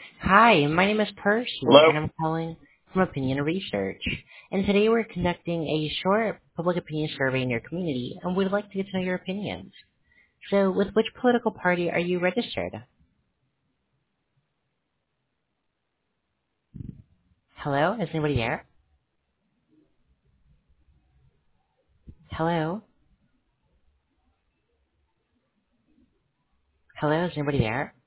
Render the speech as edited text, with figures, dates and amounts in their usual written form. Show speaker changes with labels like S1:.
S1: Hi, my name is Percy,
S2: Hello?
S1: and I'm calling from Opinion Research. And today we're conducting a short public opinion survey in your community, and we'd like to get to know your opinions. So, with which political party are you registered? Hello? Is anybody there? Hello? Hello? Is anybody there?